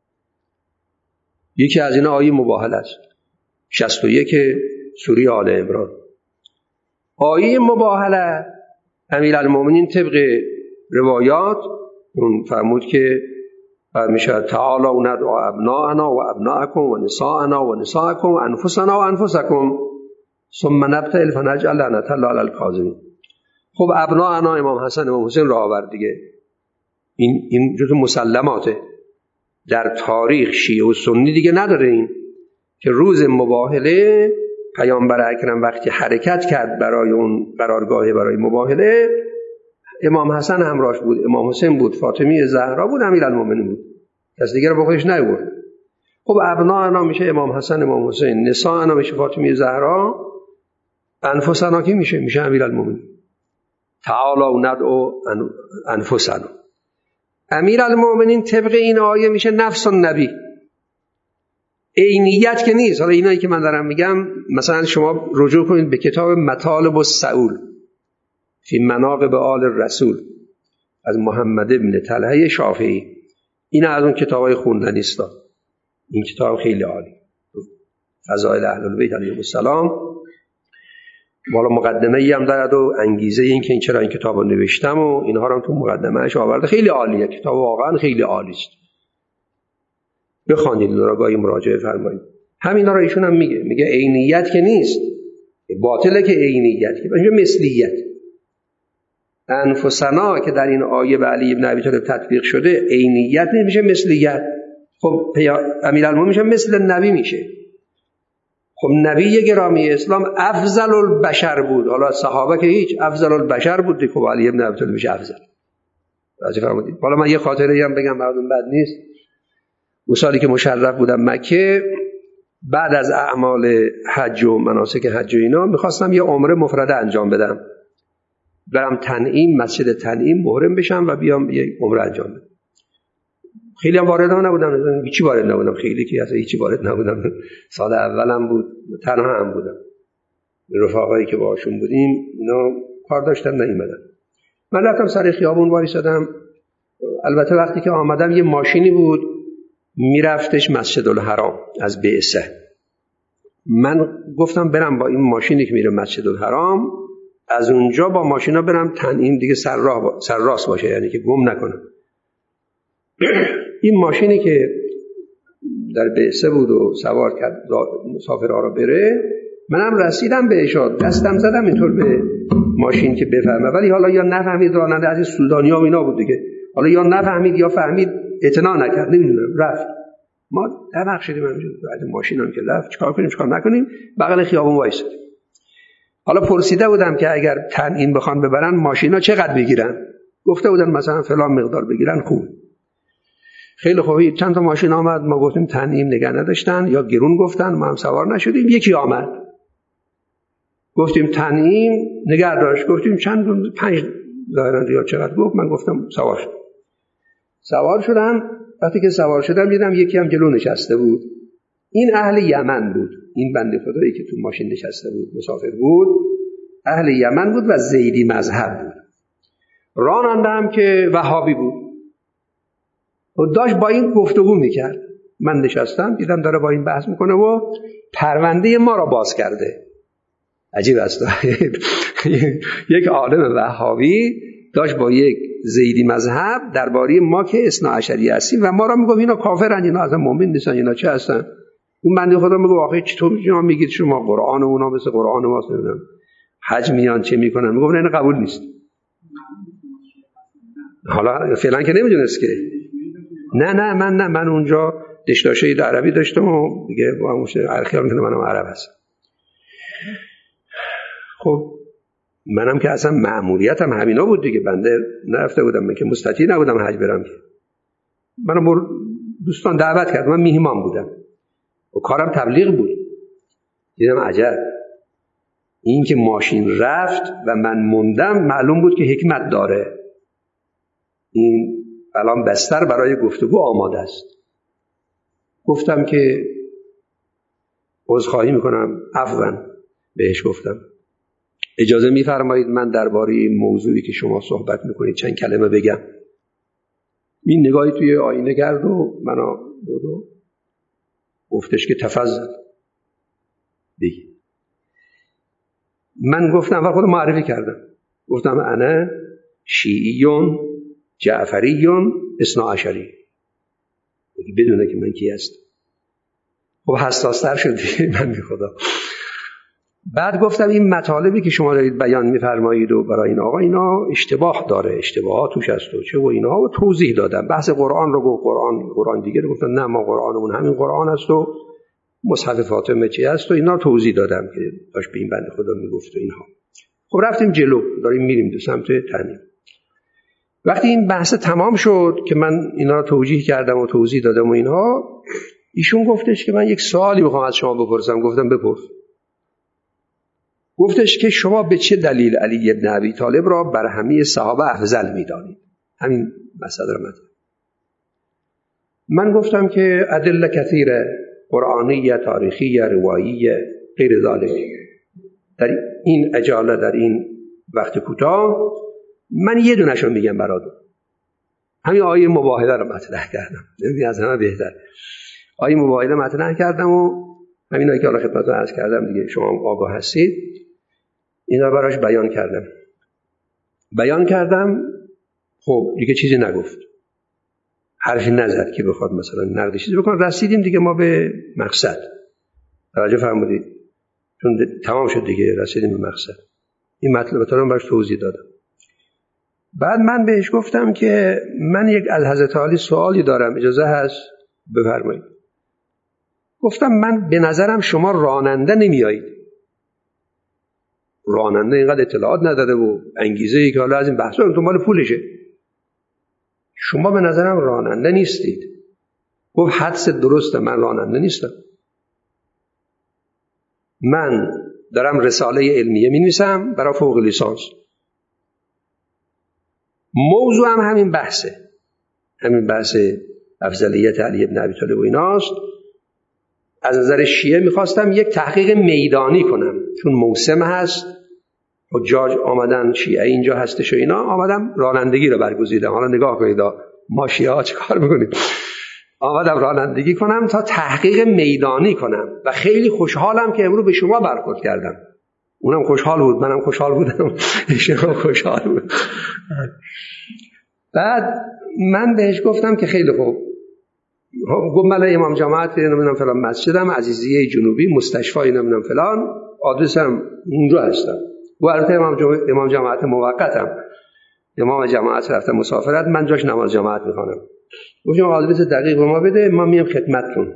یکی از این آیه مباهله است، شصت و یک سوره آل عمران. آیه مباهله امیرالمومنین طبق روایات اون فرمود که میشه تعالی و ندعو ابناءنا و ابناءکم و نساءنا و نساءکم و انفسنا و انفسکم ثم نبتهل فنجعل لعنة الله علی الکاذبین. خب ابناءنا امام حسن امام حسین را آورد دیگه، این این جزء مسلماته در تاریخ شیعه و سنی دیگه نداره. این که روز مباهله پیامبر اکرم وقتی حرکت کرد برای اون قرارگاه برای مباهله، امام حسن همراهش بود، امام حسین بود، فاطمه زهرا بود، امیرالمومنین بود، کس دیگه رو با خودش نیاورد. خب ابناءنا میشه امام حسن امام حسین، نساءنا میشه فاطمه زهرا، انفسنا کی میشه؟ میشه امیرالمومنین. تعالی ندعو انفسنا. امیرالمومنین طبق این آیه میشه نفس النبی. عینیت که نیست. حالا اینایی که من دارم میگم مثلا شما رجوع کنید به کتاب مطالب السئول فی مناقب آل الرسول از محمد ابن طلحه شافعی، این از اون کتابای خوندنی است. این کتاب خیلی عالی، فضائل اهل البیت علیهم السلام. والا مقدمه ای هم دارد و انگیزه این که این چرا این کتابو نوشتم و اینها رو تو مقدمه‌اش آورده. خیلی عالیه کتاب، واقعا خیلی عالی است. بخوانید نراگاهی مراجعه فرمایید. همینا رو ایشون هم میگه، میگه عینیت که نیست، باطله که عینیت که اینجا مثلیت. انفسنا که در این آیه به علی ابن ابی طالب تطبیق شده عینیت نمیشه، مثلیت. خب امیرالمومنین میشه مثل نبی میشه. خب نبی گرامی اسلام افضل البشر بود، حالا صحابه که هیچ، افضل البشر بود دیگه. خب علی ابن ابی طالب میشه افضل. راضی فرمودید؟ حالا من یه خاطره هم بگم براتون بد نیست. اون سالی که مشرف بودم مکه، بعد از اعمال حج و مناسک حج و اینا میخواستم یه عمره مفرده انجام بدم، برم تنعیم، مسجد تنعیم محرم بشم و بیام یه عمره انجام بدم. خیلی هم وارد هم نبودم، هیچی وارد نبودم، خیلی که اصلا هیچی وارد نبودم. سال اولم بود، تنها هم بودم. رفقایی که باهاشون بودیم اینا کار داشتن نیومدن. من رفتم سر خیابون وایسادم. البته وقتی که آمدم یه ماشینی بود میرفتش مسجد الحرام از بعثه. من گفتم برم با این ماشینی که میره مسجد الحرام، از اونجا با ماشینا برم تنعیم دیگه، سر راه با... سر راست باشه، یعنی که گم نکنم. این ماشینی که در بعثه بود و سوار کرد مسافرها رو بره، منم رسیدم بهش، دستم زدم اینطور به ماشین که بفهمه، ولی حالا یا نفهمید، راننده از سودانیا و اینا بود دیگه، حالا یا نفهمید یا فهمید اعتنا نکرد، نمیدونم، رفت. ما دماغ شدیم همینجور بعد ماشین هم که رفت، چیکار کنیم چیکار نکنیم، بغل خیابون وایسادیم. حالا پرسیده بودم که اگر تنعیم بخوان ببرن ماشینا چقدر بگیرن؟ گفته بودن مثلا فلان مقدار بگیرن. خوب، خیلی خوبی. چند تا ماشین آمد، ما گفتیم تنعیم نگه نداشتن یا گرون گفتن، ما هم سوار نشدیم. یکی آمد گفتیم تنعیم نگه داشت، گفتیم چند، پنج ظاهرا یا چقدر گفت، من گفتم سوار شد. سوار شدم. وقتی که سوار شدم دیدم یکی هم جلو نشسته بود. این اهل یمن بود، این بنده خدایی که تو ماشین نشسته بود مسافر بود، اهل یمن بود و زیدی مذهب بود. راننده هم که وهابی بود و داشت با این گفتگو میکرد. من نشستم دیدم داره با این بحث میکنه و پرونده ما را باز کرده. عجیب است. یک عالم وهابی داشت با یک زیدی مذهب درباره ما که اثنا عشری هستیم و ما را میگفت اینا کافرن، اینا اصلا مؤمن نیستن، اینا چه هستن. اون بنده خدا میگه آخه چطور شما میگید شما قرآن و اونا مثل قرآن واسه نمیدونم حج میان چه میکنن؟ میگه نه قبول نیست. حالا فعلا که نمیدونست که نه نه من نه من اونجا دشداشه عربی داشتم و دیگه با مش خیال میکنم منم عرب هستم. خب منم که اصلا مأموریتم همینا بود دیگه، بنده نرفته بودم، من که مستطیع نبودم حج برم که. منم دوستان دعوت کرد، من میهمان بودم و کارم تبلیغ بود. دیدم عجب، این که ماشین رفت و من موندم معلوم بود که حکمت داره، این الان بستر برای گفتگو آماده است. گفتم که عذرخواهی میکنم، عفواً بهش گفتم اجازه میفرمایید من درباره موضوعی که شما صحبت میکنید چند کلمه بگم. این نگاهی توی آینه کرد و منو دو گفتش که تفضل بگی. من گفتم و خودم معرفی کردم، گفتم انا شیعیون جعفریون اثنا عشری، بدونه که من کی هستم. خب حساس‌تر شد من بی خدا. بعد گفتم این مطالبی که شما دارید بیان می‌فرمایید و برای این آقا اینا اشتباه داره، اشتباهات توش هست و چه و اینا، و توضیح دادم. بحث قرآن رو گفت، قرآن قرآن دیگه رو گفتن نه ما قرآنمون همین قرآن است و مصحف فاطمه چی است و اینا توضیح دادم که داشت به این بنده خدا میگفت و اینها. خب رفتیم جلو، داریم میریم به سمت تنعیم. وقتی این بحث تمام شد که من اینا رو توجیه کردم و توضیح دادم و اینها، ایشون گفتش که من یک سوالی میخوام از شما بپرسم. گفتم بپرس. گفتش که شما به چه دلیل علی بن ابی طالب را بر همه صحابه افضل میدانید؟ همین مسئله رو مطرح. من گفتم که ادله کثیره، قرآنیه، تاریخیه، رواییه، غیر ذالک. در این عجاله، در این وقت کوتاه من یه دونشو میگم براتون. همین آیه مباهله رو مطرح کردم. یعنی از همه بهتر آیه مباهله مطرح کردم و همینایی که الان خدمتتون عرض کردم دیگه شما آگاه هستید، اینا براش بیان کردم. بیان کردم خب دیگه چیزی نگفت، حرفی نزد که بخواد مثلا نقد چیزی بکنه. رسیدیم دیگه ما به مقصد. توجه فرمودید؟ چون تمام شد دیگه، رسیدیم به مقصد. این مطلب رو براش توضیح دادم. بعد من بهش گفتم که من یک از حضرت علی سوالی دارم، اجازه هست بفرمایید. گفتم من به نظرم شما راننده نمیایید. راننده اینقدر اطلاعات نداره و انگیزه ای که حالا از این بحثا تو مال پولشه. شما به نظرم راننده نیستید. گفت حدس درسته، من راننده نیستم، من دارم رساله علمیه می‌نویسم برای فوق لیسانس، موضوع هم همین بحثه، همین بحث افضلیت علی بن ابی طالب و ایناست. از نظر شیعه میخواستم یک تحقیق میدانی کنم، چون موسم هست، حجاج آمدن، شیعه اینجا هستش و اینا، آمدم رانندگی رو برگزیدم. حالا نگاه کنید ما شیعه ها چه کار میکنید. آمدم رانندگی کنم تا تحقیق میدانی کنم و خیلی خوشحالم که امروز به شما برخورد کردم. اونم خوشحال بود، منم خوشحال بودم، شما خوشحال بود. بعد من بهش گفتم که خیلی خوب، گفت من امام جماعت نمیدونم فلان مسجدم، عزیزیه جنوبی، مستشفی نمیدونم فلان، آدرسم اونجا هستم. و البته امام جماعت, امام جماعت موقتم، امام جماعت رفتم مسافرت، من جاش نماز جماعت میخوانم. گفتم آدرس دقیق به ما بده، ما میام خدمتتون.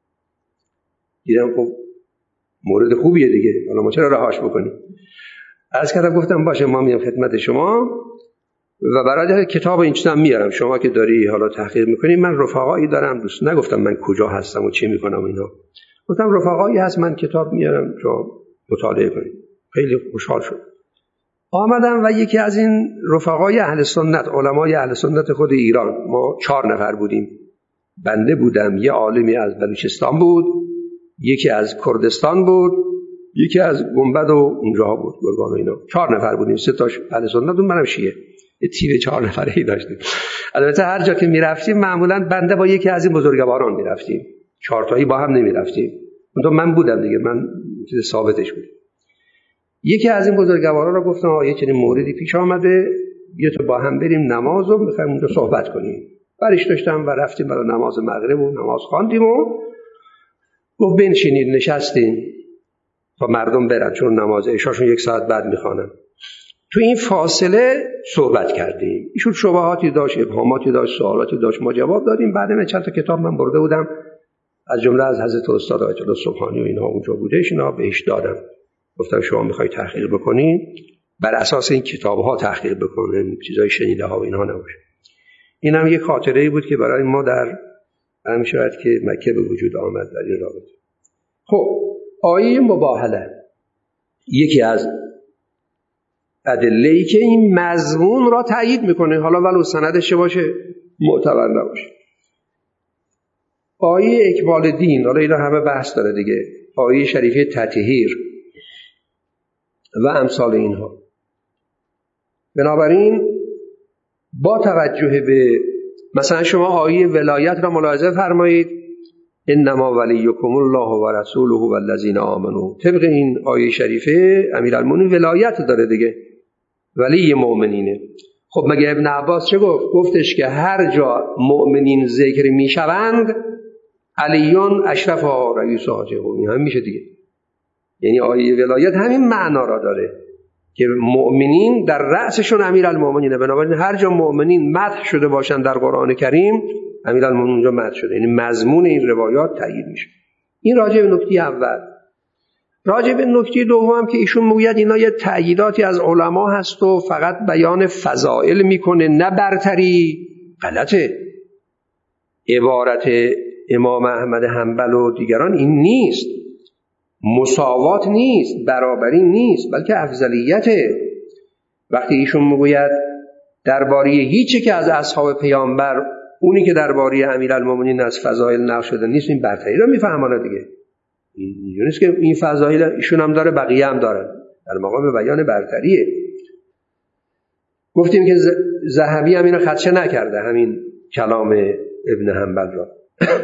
دیدم خب مورد خوبیه دیگه، حالا ما چرا رهاش بکنیم. عرض کردم گفتم باشه ما میام خدمت شما و برای کتاب این چیزام میارم، شما که داری حالا تحقیق میکنی، من رفقایی دارم، دوست نگفتم من کجا هستم و چی میکنم اینا، گفتم رفقایی هست من کتاب میارم شما مطالعه کنید. خیلی خوشحال شد. آمدم و یکی از این رفقای اهل سنت، علمای اهل سنت خود ایران، ما چهار نفر بودیم، بنده بودم، یه عالمی از بلوچستان بود، یکی از کردستان بود، یکی از گنبد و اونجا بود، گرگان و اینا، چهار نفر بودیم، سه تاش اهل سنت بود، منم شیعه، یه تیم چهار نفره‌ای داشتیم. البته هر جا که میرفتیم معمولا بنده با یکی از این بزرگواران میرفتیم، چهار تایی با هم نمیرفتیم. اون من بودم دیگه، من چیز ثابتش بود. یکی از این بزرگواران رو گفتم آقا یه چنین موردی پیش آمده، بیا تو با هم بریم نماز رو می‌خوایم اونجا صحبت کنیم. برش داشتم و رفتیم برای نماز مغرب و نماز خواندیم و گفت بنشینید، نشستیم تا مردم برن، چون نماز عشاشون یک ساعت بعد میخوانن. تو این فاصله صحبت کردیم، ایشون شبهاتی داشت، ابهاماتی داشت، سوالاتی داشت، ما جواب دادیم. بعد من چند تا کتاب من برده بودم، از جمله از حضرت استاد آیت الله سبحانی و اینها اونجا بودش، اینا بهش دادم. گفتم شما میخوای تحقیق بکنین، بر اساس این کتاب‌ها تحقیق بکنین، چیزای شنیده ها و اینها نباشه. اینم یک خاطره‌ای بود که برای ما در هم شاید که مکه به وجود آمد در این رابطه. خب آیه مباهله یکی از ادله‌ای که این مضمون را تایید میکنه، حالا ولو سندش باشه معتبر نباشه. آیه اکمال دین، حالا اینا همه بحث داره دیگه، آیه شریفه تطهیر و امثال اینها. بنابراین با توجه به مثلا شما آیه ولایت را ملاحظه فرمایید، انما ولیکم الله و رسوله و الذین آمنوا. طبق این آیه شریفه امیرالمومنین ولایت داره دیگه، ولی مؤمنینه. خب مگه ابن عباس چه گفت؟ گفتش که هر جا مؤمنین ذکر میشوند علیون اشرف رئیس حاجه قومی، هم میشه دیگه. یعنی آیه ولایت همین معنا را داره که مؤمنین در رأسشون امیرالمومنینه. بنابراین هر جا مؤمنین مدح شده باشن در قرآن کریم، امیرالمومنین اونجا مدح شده، یعنی مضمون این روایات تایید میشه. این راجع به نکته اول. راجع به نکته دوم که ایشون میگوید اینا یه تأییداتی از علما هست و فقط بیان فضائل میکنه نه برتری، غلطه. عبارت امام احمد حنبل و دیگران این نیست، مساوات نیست، برابری نیست، بلکه افضلیته. وقتی ایشون میگوید درباره هیچی که از اصحاب پیامبر، اونی که درباره امیرالمومنین از فضائل نقل شده نیست، این برتری رو میفهمانه دیگه. اینجوری نیست که این فضائل ایشون هم داره بقیه هم دارن، در مقام بیان برتریه. گفتیم که ذهبی هم اینو خدشه نکرده، همین کلام ابن حنبل را.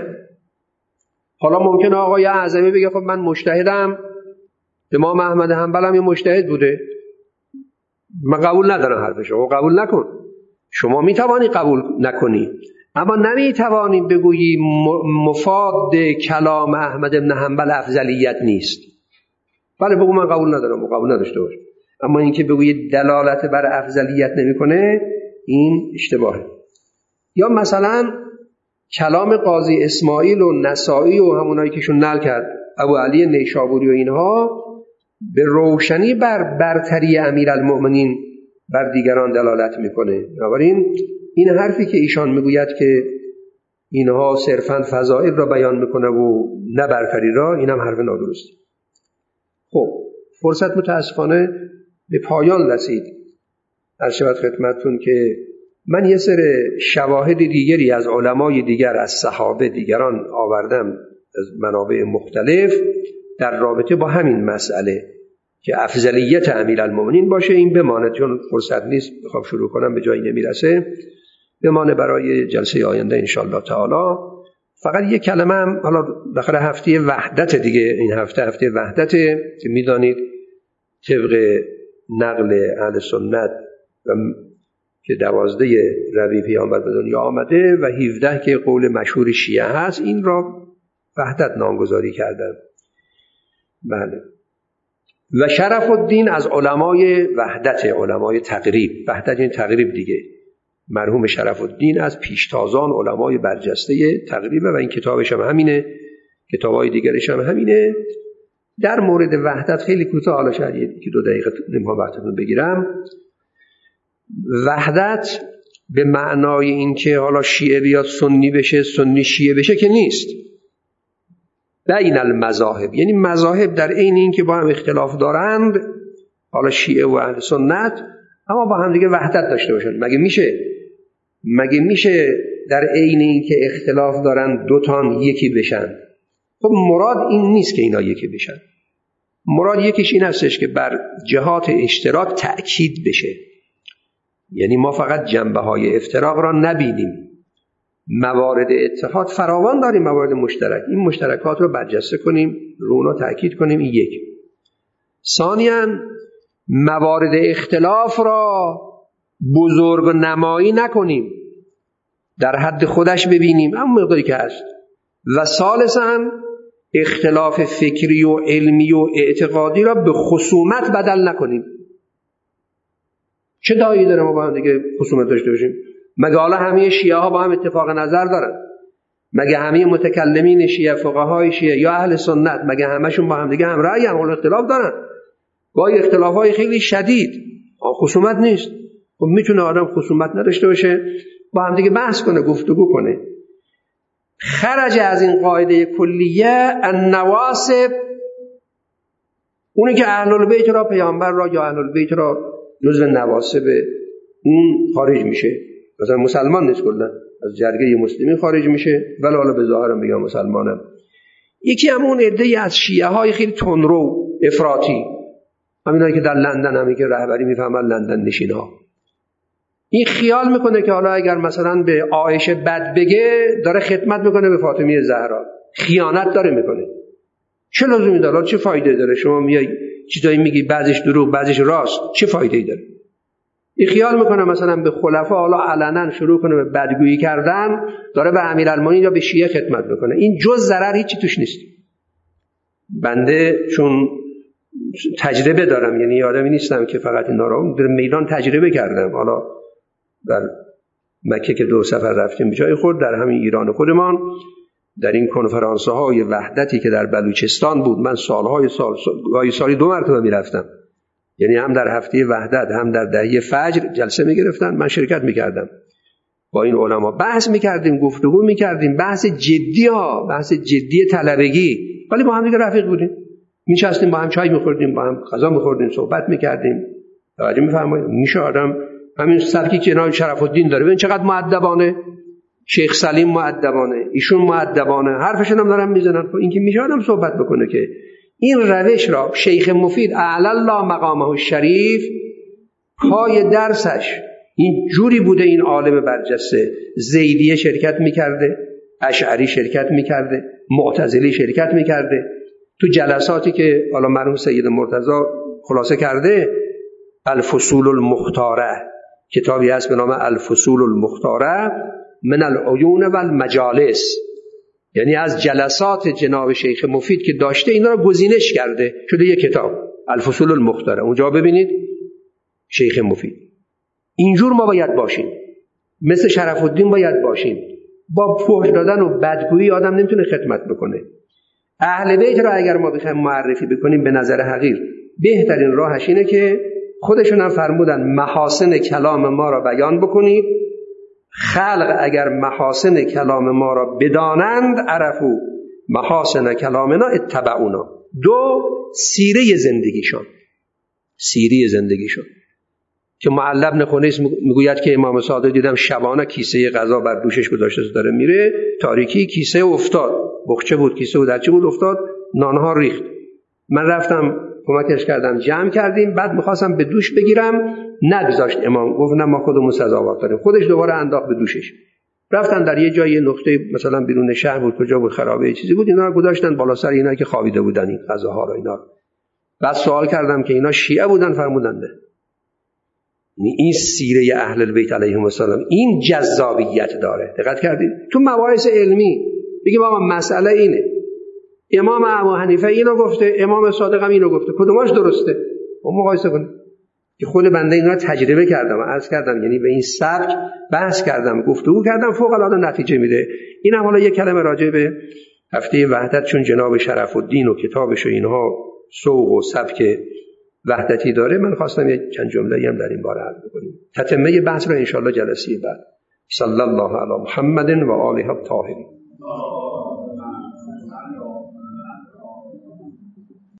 حالا ممکنه آقای اعظمی بگه خب من مجتهدم، امام احمد حنبل هم یه مجتهد بوده، من قبول ندارم حرفشو. قبول نکن، شما میتوانی قبول نکنی، اما نمیتوانی بگویی مفاد کلام احمد بن حنبل افضلیت نیست. بله بگو من قبول ندارم و قبول نداشته باش، اما اینکه بگویی دلالت بر افضلیت نمیکنه، این اشتباهه. یا مثلا کلام قاضی اسماعیل و نسائی و همونایی که شون نقل کرد، ابو علی نیشابوری و اینها، به روشنی بر برتری امیرالمؤمنین بر دیگران دلالت میکنه. بنابراین این حرفی که ایشان میگوید که اینها صرفاً فضائل را بیان میکنه و نه برتری را، این هم حرف نادرستی. خب فرصت متاسفانه به پایان رسید. عرض شود خدمتتون که من یه سر شواهد دیگری از علمای دیگر، از صحابه دیگران آوردم از منابع مختلف در رابطه با همین مسئله که افضلیت امیرالمومنین باشه. این بماند چون فرصت نیست، بخوام شروع کنم به جایی نمیرسه، بمانه برای جلسه آینده انشالله تعالی. فقط یک کلمه هم حالا داخل هفته وحدت دیگه، این هفته هفته وحدت که میدانید طبق نقل اهل سنت که دوازده ربیع پیامبر به دنیا آمده و هفده که قول مشهور شیعه هست، این را وحدت نامگذاری کردن. بله. و شرف الدین از علمای وحدت، علمای تقریب. وحدت این تقریب دیگه. مرحوم شرف الدین از پیشتازان علمای برجسته تقریبه و این کتابش هم همینه، کتابای دیگرش هم همینه. در مورد وحدت خیلی کوتاه، حالا شاید یکی دو دقیقه نمیخوام وقتتون بگیرم. وحدت به معنای این که حالا شیعه بیاد سنی بشه، سنی شیعه بشه که نیست. بین المذاهب، یعنی مذاهب در عین این که با هم اختلاف دارند، حالا شیعه و اهل سنت، اما با هم دیگه وحدت داشته باشن. مگه میشه؟ مگه میشه در عین این که اختلاف دارن دوتان یکی بشن؟ خب مراد این نیست که اینا یکی بشن. مراد یکیش این هستش که بر جهات اشتراک تأکید بشه. یعنی ما فقط جنبه های افتراق را نبینیم، موارد اتحاد فراوان داریم، موارد مشترک، این مشترکات رو برجسته کنیم، رو اونا تأکید کنیم. این یک. ثانیاً موارد اختلاف را بزرگ نمایی نکنیم، در حد خودش ببینیم اما مقداری که هست. و ثالثاً اختلاف فکری و علمی و اعتقادی را به خصومت بدل نکنیم. چه دایی داره ما با هم دیگه خصومت داشته باشیم؟ مگه حالا همه شیعه ها با هم اتفاق نظر دارن؟ مگه همه متکلمین شیعه، فقهای شیعه یا اهل سنت، مگه همشون با هم دیگه هم رأی هم اختلاف دارن؟ گاهی اختلافای خیلی شدید، خصومت نیست. خب میتونه آدم خصومت نداشته باشه، با هم دیگه بحث کنه، گفتگو کنه. خرج از این قاعده کلیه النواسب، اونی که اهل البیت را، پیامبر را یا اهل البیت را جزو نواسب اون خارج میشه. مثلا مسلمان نیست، کلا از جرگه مسلمین خارج میشه، ولی حالا به ظاهرم بگم مسلمانم. یکی هم اون عده‌ای از شیعه های خیلی تندرو افراطی، همینایی که در لندن، همین که رهبری میفهمن لندن نشین ها، این خیال میکنه که حالا اگر مثلا به عایشه بد بگه داره خدمت میکنه به فاطمه زهرا، خیانت داره میکنه. چه لزومی داره؟ چه فایده داره؟ شما میای چیزایی میگی بعضیش دروغ بعضیش راست، چه فایده‌ای داره؟ این خیال میکنه مثلا به خلفا حالا علنا شروع کنه به بدگویی کردن، داره به امیرالمومنین یا به شیعه خدمت میکنه. این جز ضرر هیچی توش نیست. بنده چون تجربه دارم، یعنی آدمی نیستم که فقط اینا رو در میدان تجربه کردم. حالا در مکه که دو سفر رفتیم جای خود، در همین ایران خودمان، در این کنفرانس های وحدتی که در بلوچستان بود، من سالهای سال سال سالی دو مرتبه میرفتم. یعنی هم در هفته وحدت هم در دهه فجر جلسه میگرفتن، من شرکت میکردم، با این علما بحث میکردیم، گفتگو میکردیم، بحث جدی ها، بحث جدی طلبگی، ولی با هم دیگه رفیق بودیم، میشستیم با هم چای میخوردیم، با هم غذا میخوردیم، صحبت میکردیم. توجه میفرمایید؟ میشه آدم همین سبکی که جناب شرف الدین داره، ببین چقدر مؤدبانه، شیخ سلیم مؤدبانه، ایشون مؤدبانه، حرفشون هم دارن میزنن. این که میشه آدم صحبت بکنه که این روش را شیخ مفید اعلی الله مقامه الشریف پای درسش این جوری بوده. این عالم برجسته زیدیه شرکت میکرده، اشعری شرکت میکرده، معتزلی شرکت میکرده. تو جلساتی که حالا مرحوم سید مرتضی خلاصه کرده، الفصول المختاره، کتابی هست به نام الفصول المختاره من العیون و المجالس، یعنی از جلسات جناب شیخ مفید که داشته اینا رو گزینش کرده، شده یک کتاب الفصول المختاره. اونجا ببینید شیخ مفید. اینجور ما باید باشیم، مثل شرف الدین باید باشیم. با فحش دادن و بدگویی آدم نمیتونه خدمت بکنه. اهل بیت را اگر ما بخوایم معرفی بکنیم به نظر حقیر، بهترین راهش اینه که خودشون هم فرمودن محاسن کلام ما را بیان بکنید، خلق اگر محاسن کلام ما را بدانند عرفو محاسن کلامنا اتبعونا. دو، سیره زندگیشان، سیره زندگیشان که معلب بن خنیس میگوید که امام صادق دیدم شبانه کیسه غذا بر دوشش گذاشته داره میره تاریکی، کیسه افتاد، بخچه بود، کیسه بود، هرچی بود افتاد، نانها ریخت. من رفتم کمکش کردم، جمع کردیم، بعد میخواستم به دوش بگیرم، نگذاشت امام، گفت نه ما خودمون سزاوار داریم، خودش دوباره انداخت به دوشش. رفتن در یه جای نقطه مثلا بیرون شهر بود، کجا بود، خرابه چیزی بود، اینا رو گذاشتن بالا سر اینا که خوابیده بودن این غذاها رو اینا. بعد سوال کردم که اینا شیعه بودن، فرمودن نه. این سیره اهل البیت علیهم السلام این جذابیت داره. دقت کردید تو مباحث علمی بگیم آقا مسئله اینه، امام ابو حنیفه اینو گفته، امام صادق هم اینو گفته، کدومش درسته؟ ما مقایسه کنیم که خود بنده اینا تجربه کردم، عرض کردم، یعنی به این سبک بحث کردم، گفتگو کردم، فوق العاده نتیجه میده. اینم حالا یک کلمه راجع به هفته وحدت، چون جناب شرف الدین و کتابش و اینها سوق و سبک وحدتی داره، من خواستم یک چند جمله هم در این باره عرض بکنیم. تتمه بحث رو ان شاء الله جلسه بعد. صلی الله علی محمد و آله الطاهرین.